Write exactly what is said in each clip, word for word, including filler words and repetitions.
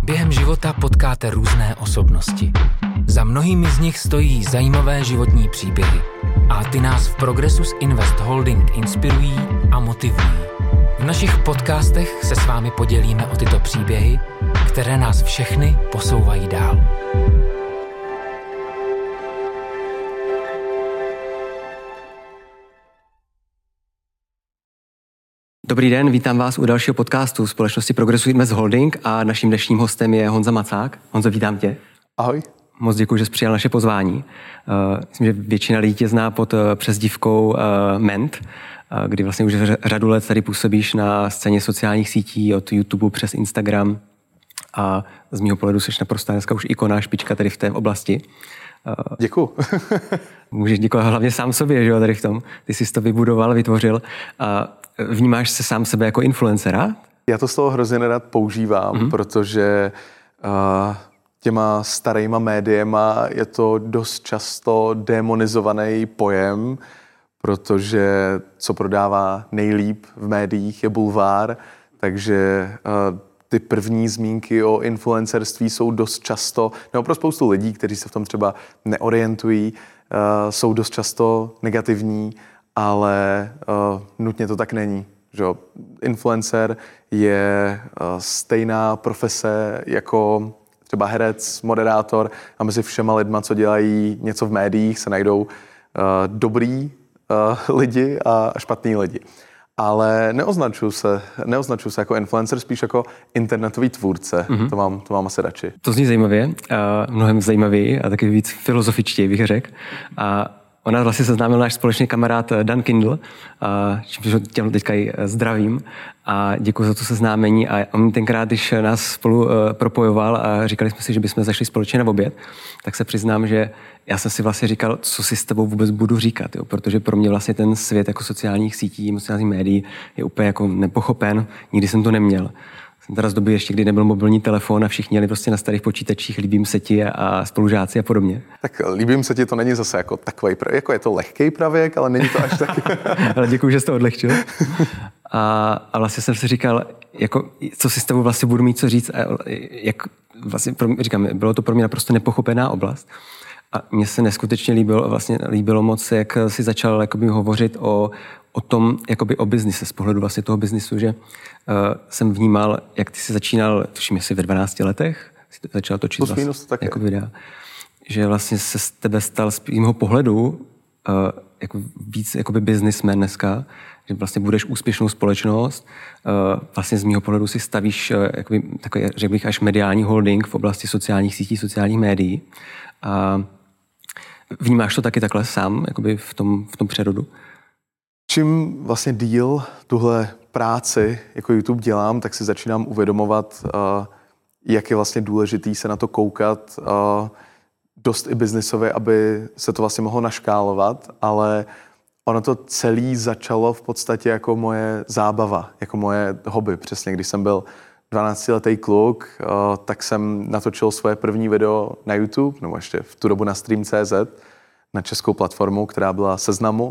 Během života potkáte různé osobnosti. Za mnohými z nich stojí zajímavé životní příběhy. A ty nás v Progressus Invest Holding inspirují a motivují. V našich podcastech se s vámi podělíme o tyto příběhy, které nás všechny posouvají dál. Dobrý den, vítám vás u dalšího podcastu společnosti Progressus Invest Holding a naším dnešním hostem je Honza Macák. Honzo, vítám tě. Ahoj. Moc děkuji, že jsi přijal naše pozvání. Uh, myslím, že většina lidí tě zná pod uh, přezdívkou uh, Ment, uh, kdy vlastně už řadu let tady působíš na scéně sociálních sítí od YouTube přes Instagram a z mýho pohledu jsi naprosto dneska už ikona, špička tady v té oblasti. Uh, Děkuju. Můžeš děkovat hlavně sám sobě, že jo, tady v tom. Ty jsi to vybudoval, vytvořil. Uh, Vnímáš se sám sebe jako influencera? Já to slovo hrozně nerad používám, mm-hmm. protože uh, těma starýma médiema je to dost často demonizovaný pojem, protože co prodává nejlíp v médiích je bulvár, takže uh, ty první zmínky o influencerství jsou dost často, nebo pro spoustu lidí, kteří se v tom třeba neorientují, uh, jsou dost často negativní, ale uh, nutně to tak není. Že? Influencer je uh, stejná profese jako třeba herec, moderátor a mezi všema lidma, co dělají něco v médiích, se najdou uh, dobrý uh, lidi a špatný lidi. Ale neoznačuju se, neoznačuju se jako influencer, spíš jako internetový tvůrce. Mm-hmm. To mám, to mám asi radši. To zní zajímavě, uh, mnohem zajímavěji a taky víc filozofičtěji, bych řekl. A ona vlastně seznámil náš společný kamarád Dan Kindle, čímž těm teďka i zdravím a děkuji za to seznámení. A on tenkrát, když nás spolu propojoval a říkali jsme si, že bychom zašli společně na oběd, tak se přiznám, že já jsem si vlastně říkal, co si s tebou vůbec budu říkat, jo? Protože pro mě vlastně ten svět jako sociálních sítí, sociálních médií je úplně jako nepochopen, nikdy jsem to neměl. Jsem teda z doby ještě, kdy nebyl mobilní telefon a všichni měli prostě na starých počítačích líbím se ti a spolužáci a podobně. Tak líbím se ti, to není zase jako takový, jako je to lehký pravěk, ale není to až tak. Ale děkuji, že jsi to odlehčil. A, a vlastně jsem si říkal, jako, co si s tebou vlastně budu mít co říct. A jak vlastně, pro mě, říkám, bylo to pro mě naprosto nepochopená oblast. A mně se neskutečně líbilo, vlastně líbilo moc, jak si začal jakoby, hovořit o, o tom, jakoby, o biznise, z pohledu vlastně toho biznisu, že uh, jsem vnímal, jak ty jsi začínal, tuším, jestli ve dvanácti letech, jsi začal točit Plus, vlastně, tak jako videa, že vlastně se z tebe stal z mého pohledu uh, jako víc jakoby businessman dneska, že vlastně budeš úspěšnou společnost, uh, vlastně z mého pohledu si stavíš uh, jakoby, takový, řekl bych, až mediální holding v oblasti sociálních sítí, sociálních médií. Uh, Vnímáš to taky takhle sám, jakoby v tom, v tom přerodu? Čím vlastně díl tuhle práci jako YouTube dělám, tak si začínám uvědomovat, uh, jak je vlastně důležitý se na to koukat uh, dost i biznisově, aby se to vlastně mohlo naškálovat, ale ono to celé začalo v podstatě jako moje zábava, jako moje hobby. Přesně, když jsem byl dvanáctiletý kluk, uh, tak jsem natočil svoje první video na YouTube, nebo ještě v tu dobu na stream tečka cé zet, na českou platformu, která byla Seznamu.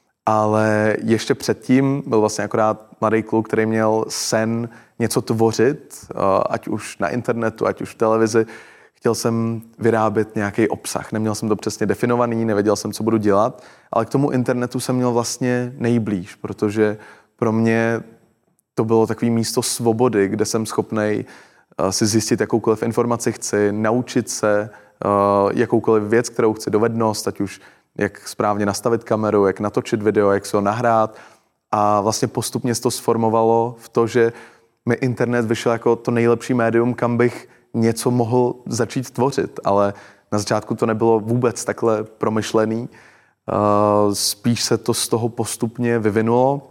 Ale ještě předtím byl vlastně akorát mladý kluk, který měl sen něco tvořit, uh, ať už na internetu, ať už v televizi. Chtěl jsem vyrábět nějaký obsah. Neměl jsem to přesně definovaný, nevěděl jsem, co budu dělat, ale k tomu internetu jsem měl vlastně nejblíž, protože pro mě to bylo takové místo svobody, kde jsem schopnej uh, si zjistit jakoukoliv informaci chci, naučit se uh, jakoukoliv věc, kterou chci, dovednost, ať už jak správně nastavit kameru, jak natočit video, jak se ho nahrát. A vlastně postupně se to sformovalo v to, že mi internet vyšel jako to nejlepší médium, kam bych něco mohl začít tvořit. Ale na začátku to nebylo vůbec takhle promyšlený. Uh, spíš se to z toho postupně vyvinulo.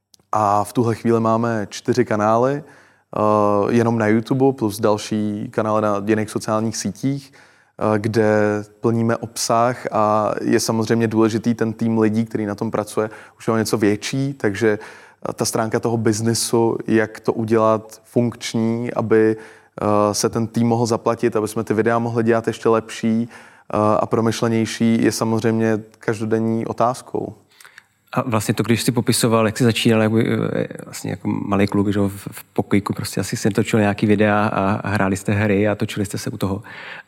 A v tuhle chvíli máme čtyři kanály, uh, jenom na YouTube, plus další kanály na jiných sociálních sítích, uh, kde plníme obsah a je samozřejmě důležitý ten tým lidí, který na tom pracuje, už je o něco větší, takže uh, ta stránka toho biznesu, jak to udělat funkční, aby uh, se ten tým mohl zaplatit, aby jsme ty videa mohli dělat ještě lepší uh, a promyšlenější, je samozřejmě každodenní otázkou. A vlastně to, když jsi popisoval, jak jsi začínal jako, vlastně jako malý kluk, že v pokojíku prostě asi si točil nějaký videa a hráli jste hry a točili jste se u toho.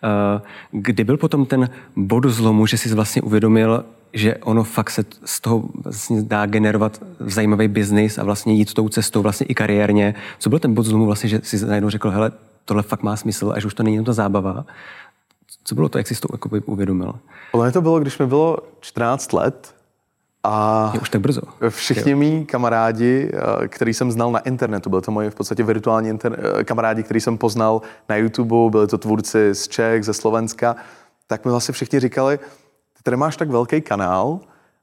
Kdy byl potom ten bod zlomu, že jsi vlastně uvědomil, že ono fakt se z toho vlastně dá generovat zajímavý biznis a vlastně jít tou cestou vlastně i kariérně. Co byl ten bod zlomu vlastně, že jsi najednou řekl, hele, tohle fakt má smysl, až už to není jen ta zábava. Co bylo to, jak jsi to jakoby uvědomil? Ale to bylo, když mi bylo čtrnáct let a je už tak brzo. Všichni mý kamarádi, který jsem znal na internetu, byly to moji v podstatě virtuální inter- kamarádi, který jsem poznal na YouTube, byli to tvůrci z Čech, ze Slovenska, tak mi vlastně všichni říkali, ty tady máš tak velký kanál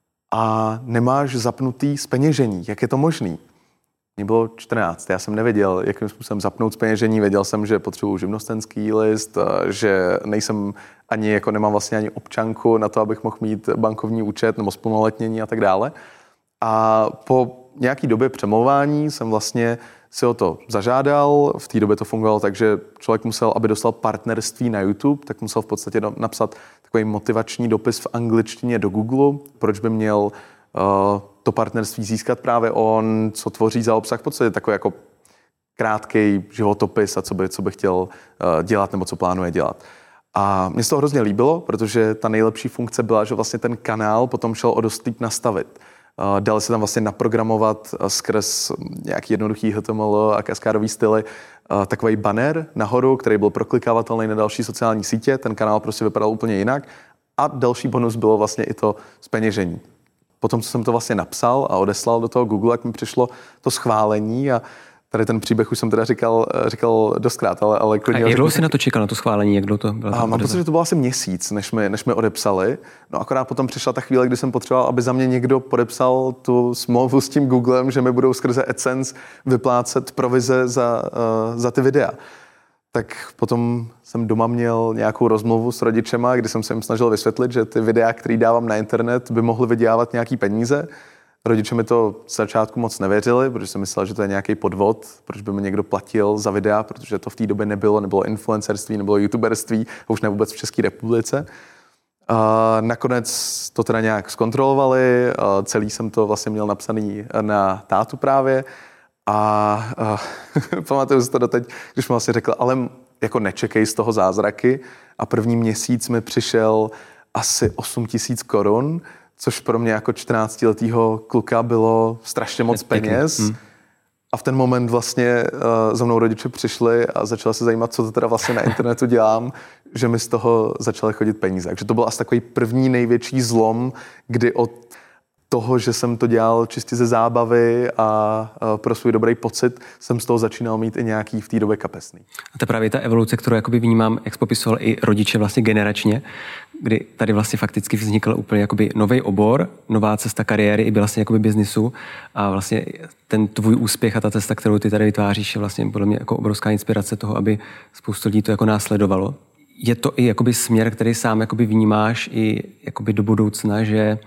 a nemáš zapnutý zpeněžení, jak je to možný? Mně bylo čtrnáct, já jsem nevěděl, jakým způsobem zapnout zpeněžení, věděl jsem, že potřebuji živnostenský list, že nejsem ani, jako nemám vlastně ani občanku na to, abych mohl mít bankovní účet nebo splnoletnění a tak dále. A po nějaký době přemlouvání jsem vlastně si o to zažádal, v té době to fungovalo tak, že člověk musel, aby dostal partnerství na YouTube, tak musel v podstatě napsat takový motivační dopis v angličtině do Google, proč by měl uh, to partnerství získat právě on, co tvoří za obsah, v podstatě takový jako krátký životopis a co by, co by chtěl uh, dělat nebo co plánuje dělat. A mně se to hrozně líbilo, protože ta nejlepší funkce byla, že vlastně ten kanál potom šel o dost líp nastavit. Uh, dali se tam vlastně naprogramovat uh, skrz nějaký jednoduchý H T M L a kaskádový styly uh, takový banner nahoru, který byl proklikávatelný na další sociální sítě. Ten kanál prostě vypadal úplně jinak. A další bonus bylo vlastně i to zpeněžení. Potom, co jsem to vlastně napsal a odeslal do toho Google, jak mi přišlo to schválení a tady ten příběh už jsem teda říkal, říkal doskrát, ale, ale klidně... A jak dlouho jsi na to čekal, na to schválení? Jak dlouho to bylo? A mám pocit, že to bylo asi měsíc, než mi, než mi odepsali. No akorát potom přišla ta chvíle, kdy jsem potřeboval, aby za mě někdo podepsal tu smlouvu s tím Googlem, že mi budou skrze AdSense vyplácet provize za, uh, za ty videa. Tak potom jsem doma měl nějakou rozmluvu s rodičema, kdy jsem se jim snažil vysvětlit, že ty videa, které dávám na internet, by mohly vydělávat nějaký peníze. Rodiče mi to z začátku moc nevěřili, protože jsem myslel, že to je nějaký podvod, proč by mi někdo platil za videa, protože to v té době nebylo, nebylo influencerství, nebylo youtuberství, a už ne vůbec v České republice. A nakonec to teda nějak zkontrolovali, a celý jsem to vlastně měl napsaný na tátu právě. A, a pamatuju si to doteď, když mi vlastně řekl, ale jako nečekej z toho zázraky. A první měsíc mi přišel asi osm tisíc korun, což pro mě jako čtrnáctiletýho kluka bylo strašně moc peněz. Hmm. A v ten moment vlastně uh, za mnou rodiče přišli a začali se zajímat, co to teda vlastně na internetu dělám, že mi z toho začaly chodit peníze. Takže to byl asi takový první největší zlom, kdy od toho, že jsem to dělal čistě ze zábavy a pro svůj dobrý pocit, jsem z toho začínal mít i nějaký v té době kapesný. A to je právě ta evoluce, kterou jakoby vnímám, jak popisoval i rodiče vlastně generačně, kdy tady vlastně fakticky vznikl úplně jakoby nový obor, nová cesta kariéry i vlastně jakoby biznisu a vlastně ten tvůj úspěch a ta cesta, kterou ty tady vytváříš, je vlastně podle mě jako obrovská inspirace toho, aby spoustu lidí to jako následovalo. Je to i jakoby směr, který sám jakoby vnímáš i jakoby do budoucna, že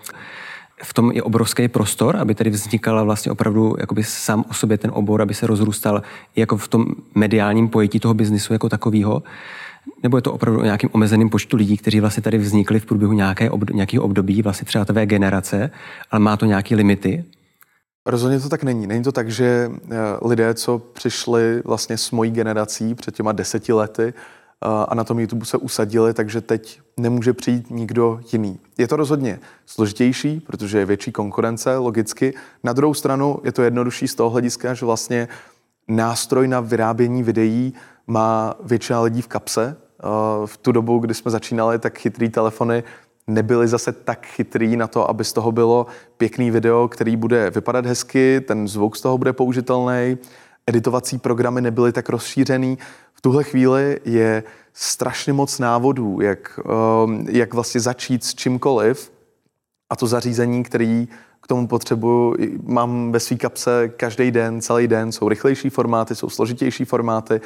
v tom je obrovský prostor, aby tady vznikala vlastně opravdu jakoby sám o sobě ten obor, aby se rozrůstal i jako v tom mediálním pojetí toho biznisu jako takového? Nebo je to opravdu o nějakým omezeným počtu lidí, kteří vlastně tady vznikli v průběhu nějaké ob, nějakého období, vlastně třeba tvé generace, ale má to nějaké limity? Rozhodně to tak není. Není to tak, že lidé, co přišli vlastně s mojí generací před těma deseti lety, a na tom YouTube se usadili, takže teď nemůže přijít nikdo jiný. Je to rozhodně složitější, protože je větší konkurence, logicky. Na druhou stranu je to jednodušší z toho hlediska, že vlastně nástroj na vyrábění videí má většina lidí v kapse. V tu dobu, kdy jsme začínali, tak chytrý telefony nebyly zase tak chytrý na to, aby z toho bylo pěkný video, který bude vypadat hezky, ten zvuk z toho bude použitelný, editovací programy nebyly tak rozšířený. V tuhle chvíli je strašně moc návodů, jak, jak vlastně začít s čímkoliv a to zařízení, který k tomu potřebuji, mám ve svý kapse každý den, celý den, jsou rychlejší formáty, jsou složitější formáty.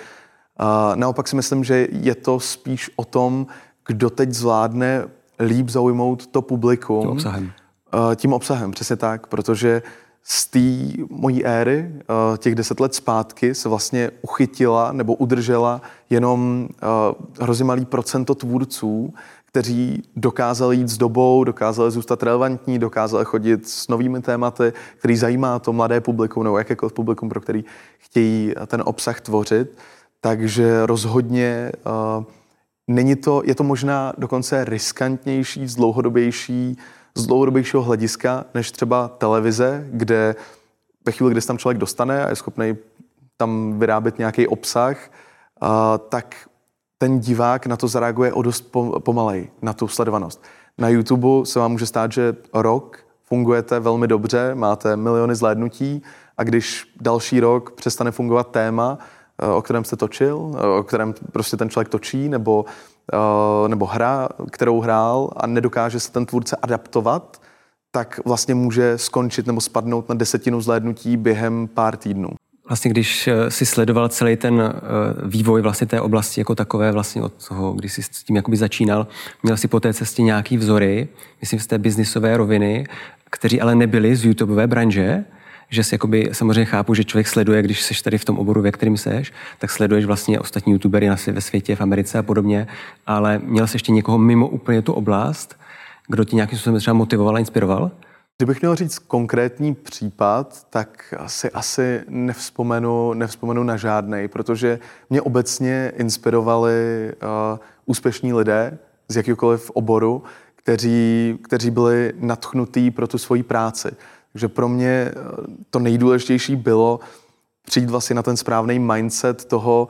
A naopak si myslím, že je to spíš o tom, kdo teď zvládne líp zaujmout to publikum. Tím obsahem. Tím obsahem, přesně tak, protože z té mojí éry, těch deset let zpátky, se vlastně uchytila nebo udržela jenom hrozně malý procento tvůrců, kteří dokázali jít s dobou, dokázali zůstat relevantní, dokázali chodit s novými tématy, který zajímá to mladé publikum nebo jakékoliv publikum, pro který chtějí ten obsah tvořit. Takže rozhodně uh, není to, je to možná dokonce riskantnější, z dlouhodobější, z dlouhodobějšího hlediska, než třeba televize, kde ve chvíli, kdy se tam člověk dostane a je schopný tam vyrábět nějaký obsah, uh, tak ten divák na to zareaguje o dost pomalej, na tu sledovanost. Na YouTube se vám může stát, že rok fungujete velmi dobře, máte miliony zhlédnutí a když další rok přestane fungovat téma, o kterém jste točil, o kterém prostě ten člověk točí, nebo, nebo hra, kterou hrál a nedokáže se ten tvůrce adaptovat, tak vlastně může skončit nebo spadnout na desetinu zhlédnutí během pár týdnů. Vlastně když si sledoval celý ten vývoj vlastně té oblasti jako takové, vlastně od toho, když jsi s tím jakoby začínal, měl si po té cestě nějaký vzory, myslím z té biznisové roviny, kteří ale nebyli z YouTubeové branže, že si jakoby, samozřejmě chápu, že člověk sleduje, když seš tady v tom oboru, ve kterým seš, tak sleduješ vlastně ostatní YouTubery ve světě, v Americe a podobně, ale měl jsi ještě někoho mimo úplně tu oblast, kdo tě nějakým způsobem třeba motivoval a inspiroval? Kdybych měl říct konkrétní případ, tak asi, asi nevzpomenu, nevzpomenu na žádnej, protože mě obecně inspirovali uh, úspěšní lidé z jakýkoliv oboru, kteří, kteří byli nadchnutí pro tu svoji práci. Takže pro mě to nejdůležitější bylo přijít vlastně na ten správný mindset toho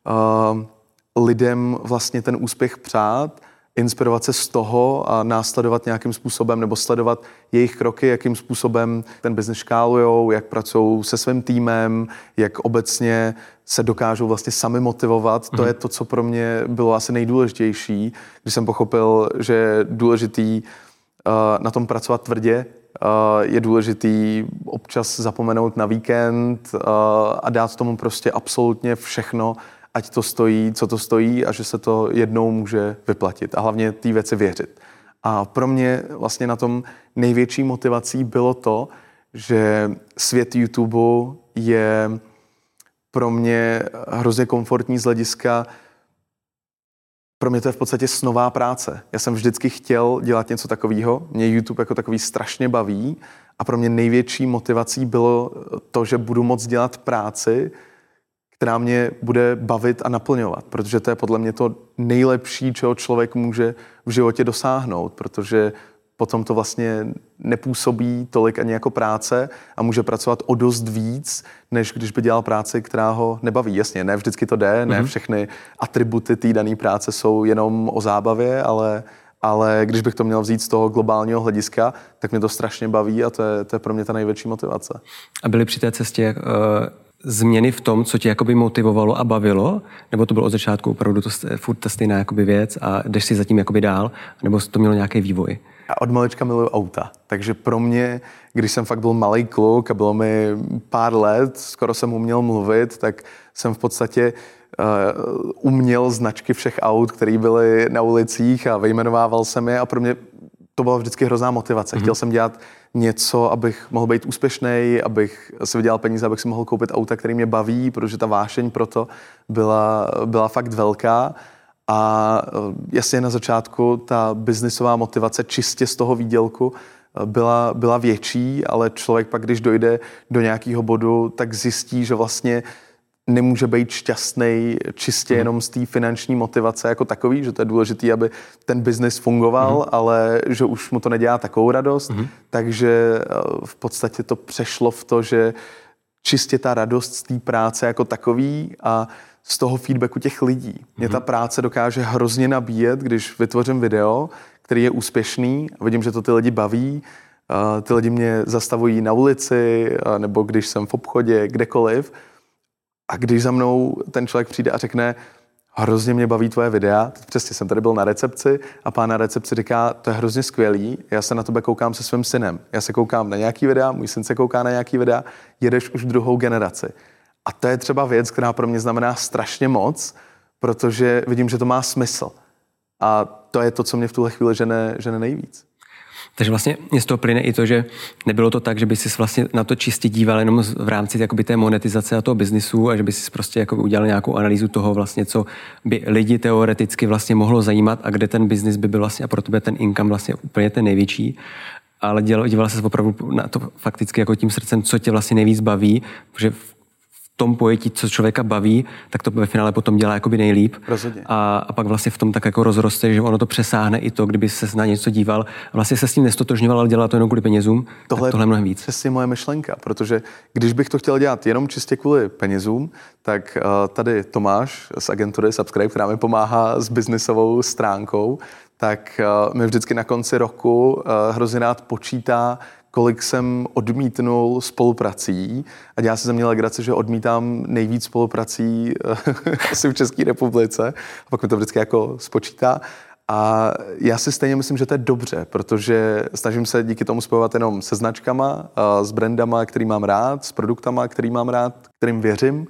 uh, lidem vlastně ten úspěch přát, inspirovat se z toho a následovat nějakým způsobem nebo sledovat jejich kroky, jakým způsobem ten biznes škálujou, jak pracují se svým týmem, jak obecně se dokážou vlastně sami motivovat. Mm. To je to, co pro mě bylo asi nejdůležitější, když jsem pochopil, že je důležitý uh, na tom pracovat tvrdě, uh, je důležitý občas zapomenout na víkend uh, a dát tomu prostě absolutně všechno, ať to stojí, co to stojí a že se to jednou může vyplatit a hlavně té věci věřit. A pro mě vlastně na tom největší motivací bylo to, že svět YouTube je pro mě hrozně komfortní z hlediska, pro mě to je v podstatě snová práce. Já jsem vždycky chtěl dělat něco takového, mě YouTube jako takový strašně baví a pro mě největší motivací bylo to, že budu moct dělat práci, která mě bude bavit a naplňovat, protože to je podle mě to nejlepší, čeho člověk může v životě dosáhnout, protože potom to vlastně nepůsobí tolik ani jako práce a může pracovat o dost víc, než když by dělal práci, která ho nebaví. Jasně, ne vždycky to jde, ne všechny atributy té dané práce jsou jenom o zábavě, ale, ale když bych to měl vzít z toho globálního hlediska, tak mě to strašně baví a to je, to je pro mě ta největší motivace. A byly při té cestě uh... změny v tom, co tě jakoby motivovalo a bavilo? Nebo to bylo od začátku opravdu to, furt ta stejná jakoby věc a jdeš si zatím jakoby dál? Nebo to mělo nějaký vývoj? Já od malička miluji auta. Takže pro mě, když jsem fakt byl malý kluk a bylo mi pár let, skoro jsem uměl mluvit, tak jsem v podstatě uh, uměl značky všech aut, které byly na ulicích a vyjmenovával jsem je a pro mě to byla vždycky hrozná motivace. Mm-hmm. Chtěl jsem dělat něco, abych mohl být úspěšnej, abych si vydělal peníze, abych si mohl koupit auta, který mě baví, protože ta vášeň pro to byla, byla fakt velká. A jasně na začátku ta biznisová motivace čistě z toho výdělku byla, byla větší, ale člověk pak, když dojde do nějakého bodu, tak zjistí, že vlastně nemůže být šťastný čistě jenom z té finanční motivace jako takový, že to je důležitý, aby ten biznis fungoval, mm. ale že už mu to nedělá takovou radost, mm. takže v podstatě to přešlo v to, že čistě ta radost z té práce jako takový a z toho feedbacku těch lidí. Mm. Mě ta práce dokáže hrozně nabíjet, když vytvořím video, který je úspěšný a vidím, že to ty lidi baví, ty lidi mě zastavují na ulici nebo když jsem v obchodě, kdekoliv. A když za mnou ten člověk přijde a řekne, hrozně mě baví tvoje videa, přesně jsem tady byl na recepci a pán na recepci říká, to je hrozně skvělý, já se na tebe koukám se svým synem, já se koukám na nějaký videa, můj syn se kouká na nějaký videa, jedeš už druhou generaci. A to je třeba věc, která pro mě znamená strašně moc, protože vidím, že to má smysl. A to je to, co mě v tuhle chvíli žene, žene nejvíc. Takže vlastně mě z toho plyne i to, že nebylo to tak, že by si vlastně na to čistě díval jenom v rámci jakoby té monetizace a toho biznisu a že by si prostě jakoby udělal nějakou analýzu toho vlastně, co by lidi teoreticky vlastně mohlo zajímat a kde ten biznis by byl vlastně a pro tebe ten income vlastně úplně ten největší. Ale dělal, díval se opravdu na to fakticky jako tím srdcem, co tě vlastně nejvíc baví, protože v tom pojetí, co člověka baví, tak to ve finále potom dělá jakoby nejlíp. A, a pak vlastně v tom tak jako rozroste, že ono to přesáhne i to, kdyby se na něco díval a vlastně se s tím nestotožňoval, ale dělal to jenom kvůli penězům, tohle, tohle je mnohem víc. Přesně moje myšlenka, protože když bych to chtěl dělat jenom čistě kvůli penězům, tak uh, tady Tomáš z agentury Subscribe, která mi pomáhá s biznisovou stránkou, tak uh, mi vždycky na konci roku uh, hrozně rád počítá, kolik jsem odmítnul spoluprací a dělá se ze mě legrace, že odmítám nejvíc spoluprací asi v České republice a pak mi to vždycky jako spočítá. A já si stejně myslím, že to je dobře, protože snažím se díky tomu spojovat jenom se značkama, s brandama, který mám rád, s produktama, který mám rád, kterým věřím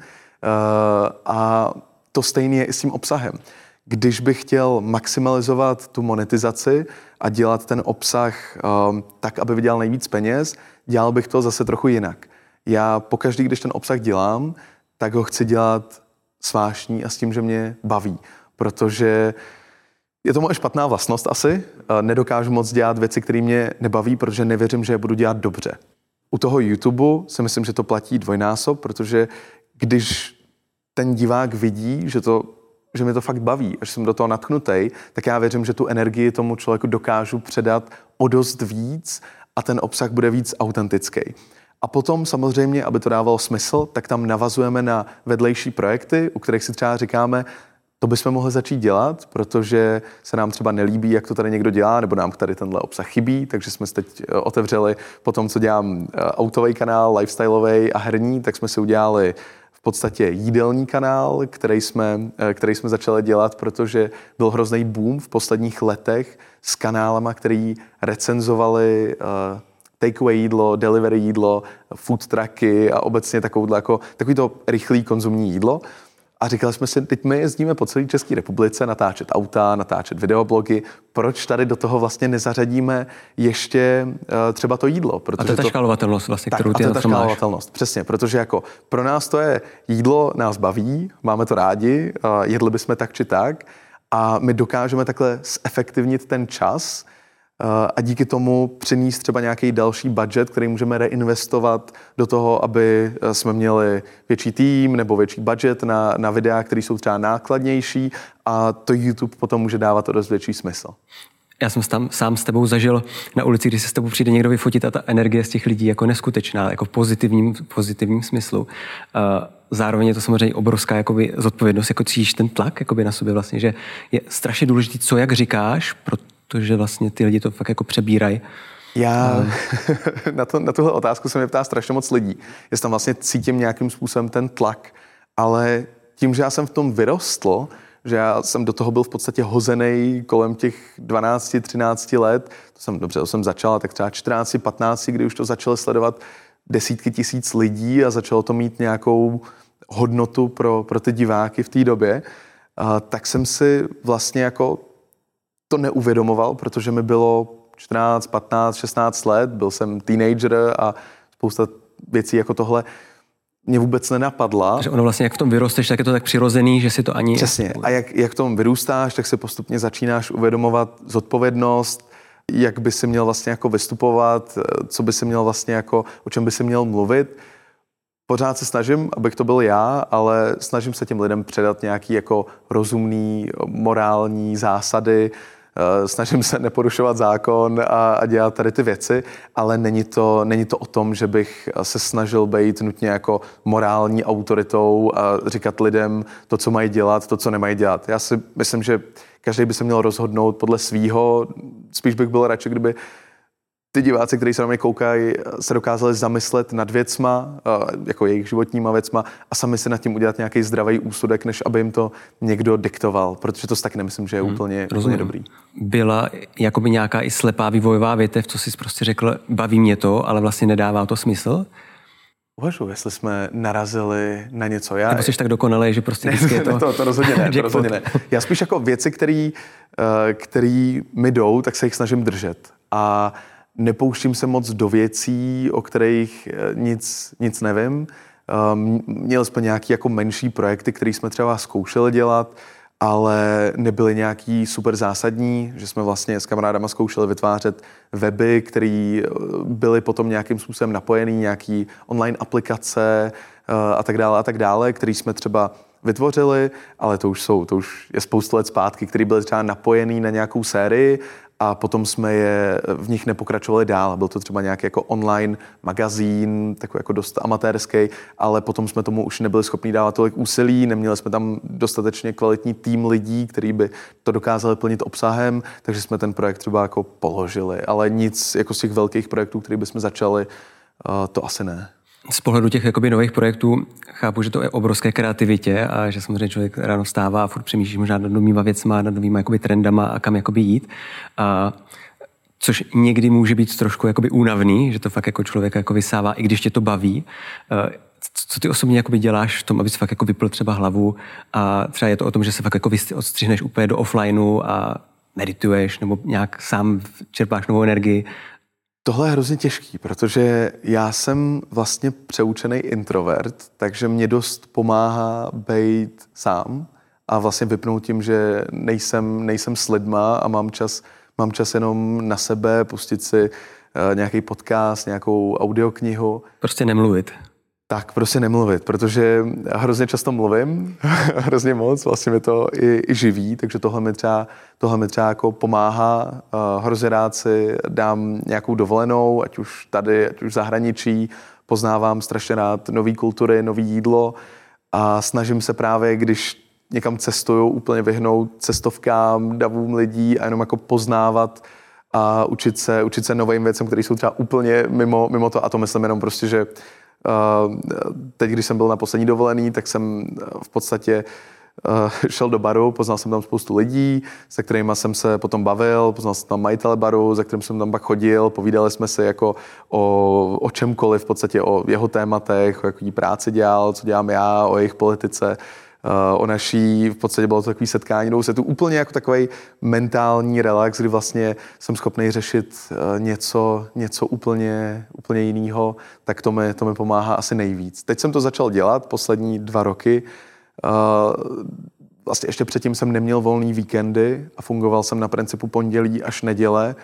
a to stejné je i s tím obsahem. Když bych chtěl maximalizovat tu monetizaci a dělat ten obsah um, tak, aby vydělal nejvíc peněz, dělal bych to zase trochu jinak. Já pokaždý, když ten obsah dělám, tak ho chci dělat s vášní a s tím, že mě baví. Protože je to moje špatná vlastnost asi. Nedokážu moc dělat věci, které mě nebaví, protože nevěřím, že je budu dělat dobře. U toho YouTube si myslím, že to platí dvojnásob, protože když ten divák vidí, že to že mi to fakt baví a že jsem do toho natchnutej, tak já věřím, že tu energii tomu člověku dokážu předat o dost víc a ten obsah bude víc autentický. A potom samozřejmě, aby to dávalo smysl, tak tam navazujeme na vedlejší projekty, u kterých si třeba říkáme, to bychom mohli začít dělat, protože se nám třeba nelíbí, jak to tady někdo dělá, nebo nám tady tenhle obsah chybí, takže jsme si teď otevřeli po tom, co dělám autový kanál, lifestyleový a herní, tak jsme si udělali v podstatě jídelní kanál, který jsme, který jsme začali dělat, protože byl hrozný boom v posledních letech s kanálama, který recenzovali uh, takeaway jídlo, delivery jídlo, food trucky a obecně takovouhle jako, takový to rychlý konzumní jídlo. A říkali jsme si, teď my jezdíme po celé České republice natáčet auta, natáčet videoblogy, proč tady do toho vlastně nezařadíme ještě uh, třeba to jídlo? Protože a to je ta škálovatelnost vlastně, tak, kterou ty a to na je ta škálovatelnost, přesně, protože jako pro nás to je jídlo, nás baví, máme to rádi, uh, jedli bychom tak či tak a my dokážeme takhle zefektivnit ten čas a díky tomu přinést třeba nějaký další budget, který můžeme reinvestovat do toho, aby jsme měli větší tým nebo větší budget na, na videa, které jsou třeba nákladnější a to YouTube potom může dávat o dost větší smysl. Já jsem tam sám s tebou zažil na ulici, když se s tebou přijde někdo vyfotit a ta energie z těch lidí jako neskutečná, jako v pozitivním, pozitivním smyslu. Zároveň je to samozřejmě obrovská jakoby, zodpovědnost, jako cítíš ten tlak jakoby, na sobě vlastně, že je strašně důležitý, co jak říkáš, protože vlastně ty lidi to fakt jako přebírají. Já na, to, na tuhle otázku se mě ptá strašně moc lidí. Jestli tam vlastně cítím nějakým způsobem ten tlak, ale tím, že já jsem v tom vyrostl, že já jsem do toho byl v podstatě hozený kolem těch dvanáct třináct let, to jsem dobře, to jsem začal, tak třeba čtrnáct patnáct, kdy už to začaly sledovat desítky tisíc lidí a začalo to mít nějakou hodnotu pro, pro ty diváky v té době, a, tak jsem si vlastně jako to neuvědomoval, protože mi bylo čtrnáct, patnáct, šestnáct let, byl jsem teenager a spousta věcí jako tohle mě vůbec nenapadla. Že ono vlastně, jak v tom vyrosteš, tak je to tak přirozený, že si to ani... Přesně. A jak, jak v tom vyrůstáš, tak se postupně začínáš uvědomovat zodpovědnost, jak by si měl vlastně jako vystupovat, co by si měl vlastně jako, o čem by si měl mluvit. Pořád se snažím, abych to byl já, ale snažím se těm lidem předat nějaký jako rozumný, morální zásady, snažím se neporušovat zákon a, a dělat tady ty věci, ale není to, není to o tom, že bych se snažil být nutně jako morální autoritou a říkat lidem to, co mají dělat, to, co nemají dělat. Já si myslím, že každý by se měl rozhodnout podle svýho. Spíš bych byl radši, kdyby ty diváci, kteří se na mě koukají, se dokázali zamyslet nad věcma, jako jejich životníma věcma a sami si nad tím udělat nějaký zdravý úsudek, než aby jim to někdo diktoval, protože to taky nemyslím, že je hmm, úplně, úplně dobrý. Byla jakoby nějaká i slepá vývojová větev, co jsi prostě řekl, baví mě to, ale vlastně nedává to smysl? Uvažuji, jestli jsme narazili na něco. Já... Nebo jsi tak dokonalý, že prostě vždycky je to... to, to rozhodně ne, to rozhodně ne. Já spíš jako věci, které který mi jdou, tak se jich snažím držet. A nepouštím se moc do věcí, o kterých nic, nic nevím. Měli jsme nějaké jako menší projekty, které jsme třeba zkoušeli dělat, ale nebyly nějaký super zásadní, že jsme vlastně s kamarádama zkoušeli vytvářet weby, které byly potom nějakým způsobem napojený, nějaký online aplikace a tak dále a tak dále, které jsme třeba vytvořili, ale to už jsou, to už je spoustu let zpátky, které byly třeba napojený na nějakou sérii a potom jsme je v nich nepokračovali dál. Byl to třeba nějaký jako online magazín, takový jako dost amatérský, ale potom jsme tomu už nebyli schopni dávat tolik úsilí, neměli jsme tam dostatečně kvalitní tým lidí, který by to dokázali plnit obsahem, takže jsme ten projekt třeba jako položili, ale nic jako z těch velkých projektů, který bychom začali, to asi ne. Z pohledu těch jakoby nových projektů chápu, že to je obrovské kreativitě a že samozřejmě člověk ráno vstává a furt přemýšlí možná nad novýma věcma, nad novýma jakoby trendama a kam jakoby jít. A což někdy může být trošku jakoby únavný, že to fakt jako člověk jako vysává, i když tě to baví. Co ty osobně jakoby děláš v tom, aby si fakt jako vypl třeba hlavu a třeba je to o tom, že se fakt jako odstřihneš úplně do offlineu a medituješ nebo nějak sám čerpáš novou energii. Tohle je hrozně těžký, protože já jsem vlastně přeučený introvert, takže mě dost pomáhá být sám a vlastně vypnout tím, že nejsem, nejsem s lidma a mám čas, mám čas jenom na sebe, pustit si uh, nějaký podcast, nějakou audioknihu. Prostě nemluvit. Tak, prostě nemluvit, protože hrozně často mluvím, hrozně moc, vlastně mi to i, i živí, takže tohle mi třeba, tohle mi třeba jako pomáhá. Uh, hrozně rád si dám nějakou dovolenou, ať už tady, ať už v zahraničí, poznávám strašně rád nový kultury, nový jídlo a snažím se právě, když někam cestuju, úplně vyhnout cestovkám, davům lidí a jenom jako poznávat a učit se, učit se novým věcem, které jsou třeba úplně mimo, mimo to, a to myslím jenom prostě, že Uh, teď, když jsem byl na poslední dovolený, tak jsem v podstatě uh, šel do baru, poznal jsem tam spoustu lidí, se kterými jsem se potom bavil, poznal jsem tam majitele baru, za kterým jsem tam pak chodil, povídali jsme si jako o, o čemkoliv, v podstatě o jeho tématech, o jaký práci dělal, co dělám já, o jejich politice, uh, o naší, v podstatě bylo to takový setkání, no, se tu úplně jako takový mentální relax, kdy vlastně jsem schopný řešit uh, něco, něco úplně, úplně jiného, tak to mi, to mi pomáhá asi nejvíc. Teď jsem to začal dělat poslední dva roky. Uh, vlastně ještě předtím jsem neměl volný víkendy a fungoval jsem na principu pondělí až neděle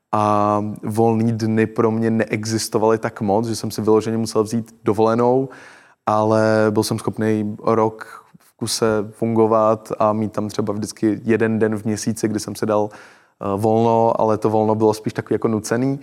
a volný dny pro mě neexistovaly tak moc, že jsem si vyloženě musel vzít dovolenou, ale byl jsem schopný rok v kuse fungovat a mít tam třeba vždycky jeden den v měsíci, kdy jsem si dal uh, volno, ale to volno bylo spíš takový jako nucený.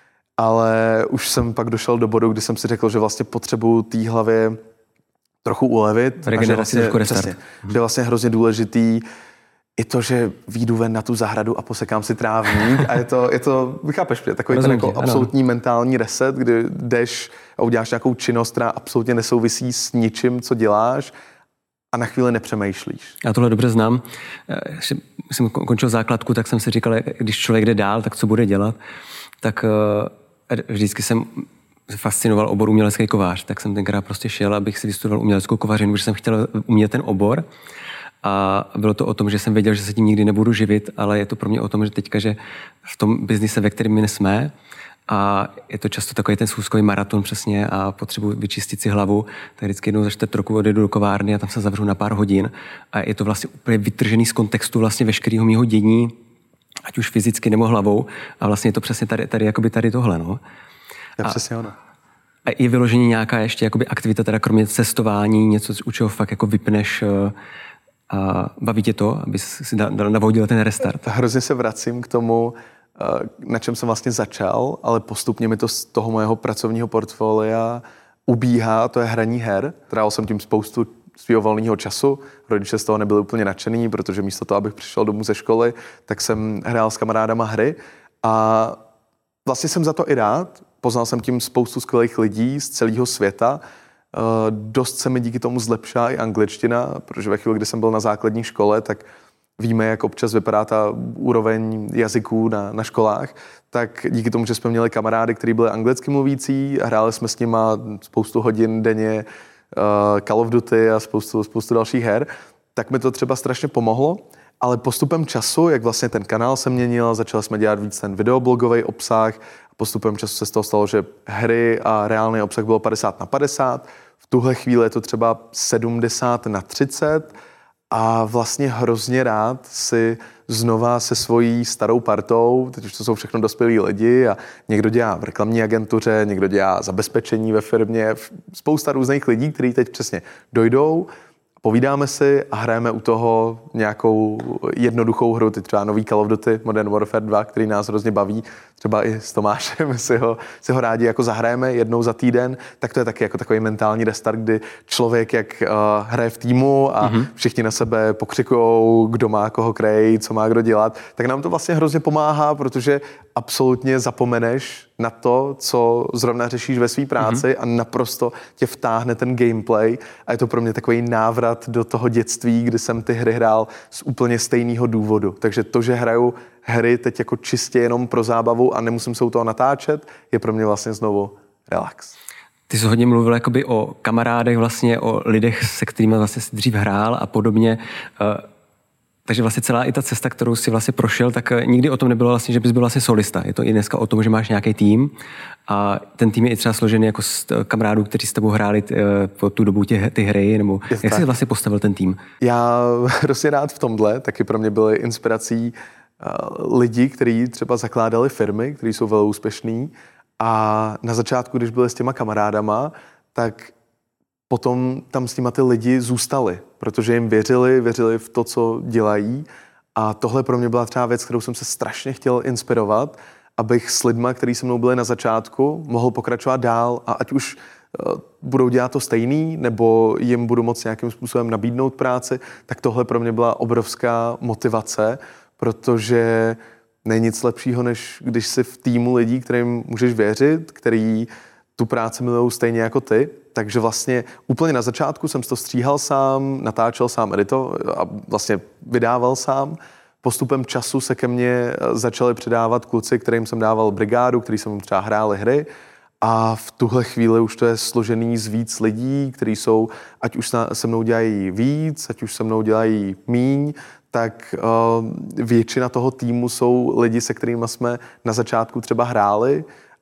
Ale už jsem pak došel do bodu, kdy jsem si řekl, že vlastně potřebuju té hlavě trochu ulevit. Regeneraci, trošku restart. Přesně, že je vlastně hrozně důležitý i to, že výjdu ven na tu zahradu a posekám si trávník a je to, je to chápeš mě, takový ten jako absolutní mentální reset, kdy jdeš a uděláš nějakou činnost, která absolutně nesouvisí s ničím, co děláš a na chvíli nepřemýšlíš. Já tohle dobře znám. Když jsem končil základku, tak jsem si říkal, když člověk jde dál, tak co bude dělat, tak vždycky jsem fascinoval obor umělecký kovář, tak jsem tenkrát prostě šel, abych si vystudoval uměleckou kovařinu, protože jsem chtěl umět ten obor. A bylo to o tom, že jsem věděl, že se tím nikdy nebudu živit, ale je to pro mě o tom, že teďka, že v tom biznise, ve kterém my jsme, a je to často takový ten schůzkový maraton přesně a potřebuji vyčistit si hlavu, tak vždycky jednou za čtvrt roku odjedu do kovárny a tam se zavřu na pár hodin a je to vlastně úplně vytržený z kontextu vlastně veškerého mýho dění, ať už fyzicky nebo hlavou a vlastně je to přesně tady, tady, jakoby tady tohle, no. Je přesně ono. A je vyložení nějaká ještě jakoby aktivita, teda kromě cestování, něco, u čeho fakt jako vypneš a baví tě to, aby si navodil ten restart? Hrozně se vracím k tomu, na čem jsem vlastně začal, ale postupně mi to z toho mého pracovního portfolia ubíhá, to je hraní her. Trávil jsem tím spoustu svého volného času. Rodiče z toho nebyli úplně nadšený, protože místo toho, abych přišel domů ze školy, tak jsem hrál s kamarádama hry a vlastně jsem za to i rád. Poznal jsem tím spoustu skvělých lidí z celého světa. Dost se mi díky tomu zlepšila i angličtina, protože ve chvíli, kdy jsem byl na základní škole, tak víme, jak občas vypadá ta úroveň jazyků na, na školách, tak díky tomu, že jsme měli kamarády, kteří byli anglicky mluvící a hráli jsme s nima spoustu hodin denně uh, Call of Duty a spoustu, spoustu dalších her, tak mi to třeba strašně pomohlo, ale postupem času, jak vlastně ten kanál se měnil, začali jsme dělat víc ten videoblogový obsah, Postupem času se z toho stalo, že hry a reálný obsah bylo padesát na padesát. V tuhle chvíli je to třeba sedmdesát na třicet a vlastně hrozně rád si znova se svojí starou partou, teď už to jsou všechno dospělí lidi a někdo dělá v reklamní agentuře, někdo dělá zabezpečení ve firmě, spousta různých lidí, kteří teď přesně dojdou, povídáme si a hrajeme u toho nějakou jednoduchou hru, teď třeba nový Call of Duty Modern Warfare dva, který nás hrozně baví, třeba i s Tomášem si ho, si ho rádi jako zahrajeme jednou za týden, tak to je taky jako takový mentální restart, kdy člověk jak uh, hraje v týmu a mm-hmm. všichni na sebe pokřikujou, kdo má koho krej, co má kdo dělat, tak nám to vlastně hrozně pomáhá, protože absolutně zapomeneš na to, co zrovna řešíš ve své práci mm-hmm. a naprosto tě vtáhne ten gameplay a je to pro mě takový návrat do toho dětství, kdy jsem ty hry hrál z úplně stejného důvodu. Takže to, že hraju hry teď jako čistě jenom pro zábavu a nemusím se u toho natáčet, je pro mě vlastně znovu relax. Ty jsi hodně mluvil jakoby o kamarádech, vlastně o lidech, se kterými vlastně si dřív hrál a podobně. Takže vlastně celá i ta cesta, kterou si vlastně prošel, tak nikdy o tom nebylo vlastně, že bys byl vlastně solista. Je to i dneska o tom, že máš nějaký tým a ten tým je i třeba složený jako z kamarádů, kteří s tebou hráli po tu dobu tě, ty hry, nebo je jak tak. Jsi vlastně postavil ten tým? Já hrozně rád v tomhle, taky pro mě byly inspirací uh, lidi, kteří třeba zakládali firmy, kteří jsou velmi úspěšní a na začátku, když byli s těma kamarádama, tak potom tam s nima ty lidi zůstali, protože jim věřili, věřili v to, co dělají a tohle pro mě byla třeba věc, kterou jsem se strašně chtěl inspirovat, abych s lidma, kteří se mnou byli na začátku, mohl pokračovat dál a ať už uh, budou dělat to stejný, nebo jim budu moct nějakým způsobem nabídnout práci, tak tohle pro mě byla obrovská motivace, protože není nic lepšího, než když jsi v týmu lidí, kterým můžeš věřit, který tu práci milují stejně jako ty. Takže vlastně úplně na začátku jsem to stříhal sám, natáčel sám, editoval a vlastně vydával sám. Postupem času se ke mně začali přidávat kluci, kterým jsem dával brigádu, který jsem třeba hráli hry. A v tuhle chvíli už to je složený z víc lidí, kteří jsou, ať už se mnou dělají víc, ať už se mnou dělají míň, tak uh, většina toho týmu jsou lidi, se kterými jsme na začátku třeba hráli.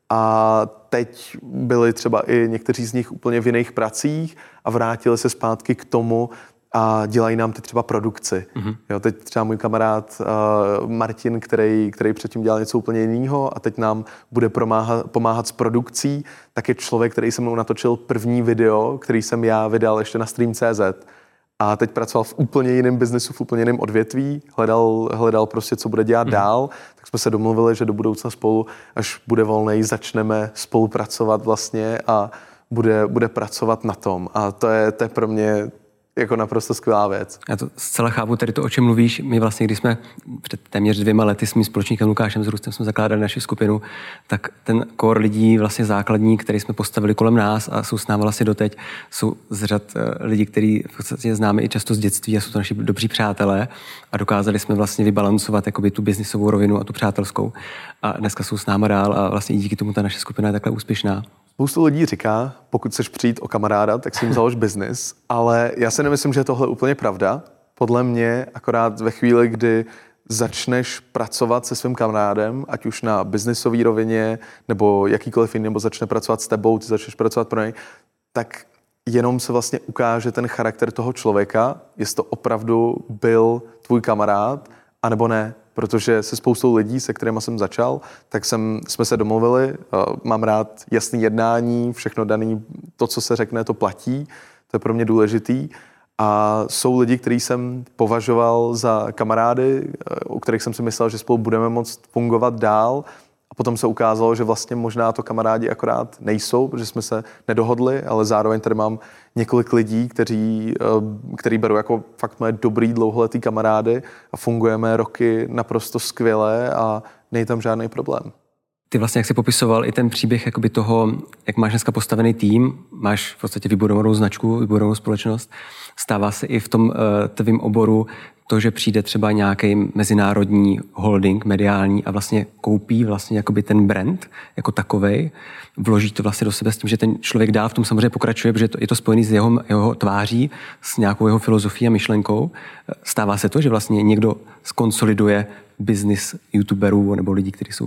A teď byli třeba i někteří z nich úplně v jiných pracích a vrátili se zpátky k tomu a dělají nám teď třeba produkci. Mm-hmm. Jo, teď třeba můj kamarád uh, Martin, který, který předtím dělal něco úplně jiného a teď nám bude pomáhat, pomáhat s produkcí, tak je člověk, který se mnou natočil první video, který jsem já vydal ještě na stream tečka cé zet. A teď pracoval v úplně jiném biznesu, v úplně jiném odvětví, hledal, hledal prostě, co bude dělat mm. dál, tak jsme se domluvili, že do budoucna spolu, až bude volnej, začneme spolupracovat vlastně a bude, bude pracovat na tom. A to je, to je pro mě jako naprosto skvělá věc. Já to zcela chápu, tady to, o čem mluvíš. My vlastně, když jsme před téměř dvěma lety s mým společníkem Lukášem Zrůstem jsme zakládali naši skupinu, tak ten core lidí, vlastně základní, který jsme postavili kolem nás a jsou s námi vlastně doteď, jsou z řad lidí, který v podstatě známe i často z dětství a jsou to naši dobří přátelé a dokázali jsme vlastně vybalancovat jakoby tu biznisovou rovinu a tu přátelskou. A dneska jsou s námi dál a vlastně i díky tomu ta naše skupina je takhle úspěšná. Spoustu lidí říká, pokud chceš přijít o kamaráda, tak si jim založ biznis, ale já si nemyslím, že je tohle úplně pravda. Podle mě akorát ve chvíli, kdy začneš pracovat se svým kamarádem, ať už na biznisové rovině, nebo jakýkoliv jiný, nebo začne pracovat s tebou, ty začneš pracovat pro něj, tak jenom se vlastně ukáže ten charakter toho člověka, jestli to opravdu byl tvůj kamarád, anebo ne. Protože se spoustou lidí, se kterými jsem začal, tak jsem, jsme se domluvili, mám rád jasný jednání, všechno daný, to, co se řekne, to platí, to je pro mě důležitý. A jsou lidi, který jsem považoval za kamarády, o kterých jsem si myslel, že spolu budeme moct fungovat dál. A potom se ukázalo, že vlastně možná to kamarádi akorát nejsou, protože jsme se nedohodli, ale zároveň tady mám několik lidí, kteří, který beru jako fakt moje dobrý dlouholetý kamarády a fungujeme roky naprosto skvěle a není tam žádný problém. Ty vlastně, jak jsi popisoval i ten příběh jakoby toho, jak máš dneska postavený tým, máš v podstatě vybudovanou značku, vybudovanou společnost, stává se i v tom uh, tvým oboru to, že přijde třeba nějaký mezinárodní holding mediální a vlastně koupí vlastně jakoby ten brand jako takovej, vloží to vlastně do sebe s tím, že ten člověk dál v tom samozřejmě pokračuje, protože je to spojený s jeho, jeho tváří, s nějakou jeho filozofií a myšlenkou. Stává se to, že vlastně někdo skonsoliduje biznis youtuberů nebo lidí, kteří jsou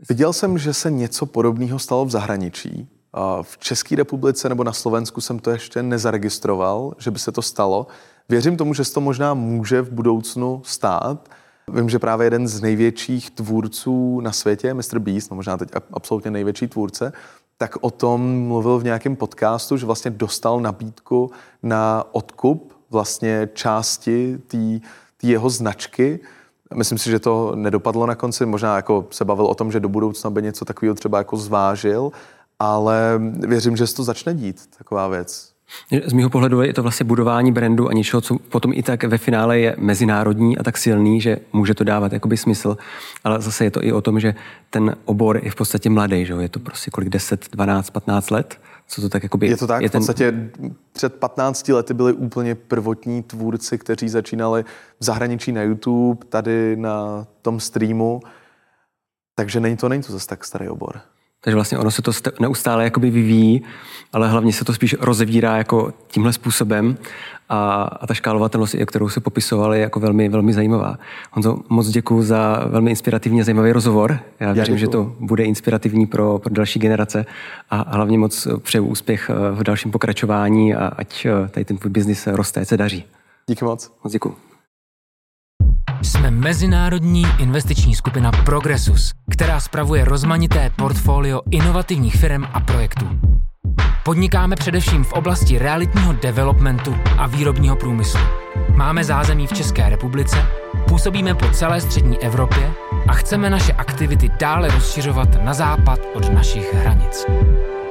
Viděl jsem, že se něco podobného stalo v zahraničí. V České republice nebo na Slovensku jsem to ještě nezaregistroval, že by se to stalo. Věřím tomu, že se to možná může v budoucnu stát. Vím, že právě jeden z největších tvůrců na světě, mister Beast, no možná teď absolutně největší tvůrce, tak o tom mluvil v nějakém podcastu, že vlastně dostal nabídku na odkup vlastně části té jeho značky. Myslím si, že to nedopadlo na konci, možná jako se bavil o tom, že do budoucna by něco takového třeba jako zvážil, ale věřím, že se to začne dít, taková věc. Z mýho pohledu je to vlastně budování brandu a něčeho, co potom i tak ve finále je mezinárodní a tak silný, že může to dávat jakoby smysl, ale zase je to i o tom, že ten obor je v podstatě mladý, že je to prostě kolik deset, dvanáct, patnáct let, co to tak jakoby... Je to tak, je v podstatě ten... před patnácti lety byli úplně prvotní tvůrci, kteří začínali v zahraničí na YouTube, tady na tom streamu, takže není to, není to zase tak starý obor. Takže vlastně ono se to neustále jakoby vyvíjí, ale hlavně se to spíš rozevírá jako tímhle způsobem a, a ta škálovatelnost, kterou se popisovali, je jako velmi, velmi zajímavá. Honzo, moc děkuju za velmi inspirativní a zajímavý rozhovor. Já věřím, Já že to bude inspirativní pro, pro další generace a hlavně moc přeju úspěch v dalším pokračování a ať tady ten tvůj biznis roste, ať se daří. Díky moc. Moc děkuju. Jsme mezinárodní investiční skupina Progressus, která spravuje rozmanité portfolio inovativních firm a projektů. Podnikáme především v oblasti realitního developmentu a výrobního průmyslu. Máme zázemí v České republice, působíme po celé střední Evropě a chceme naše aktivity dále rozšiřovat na západ od našich hranic.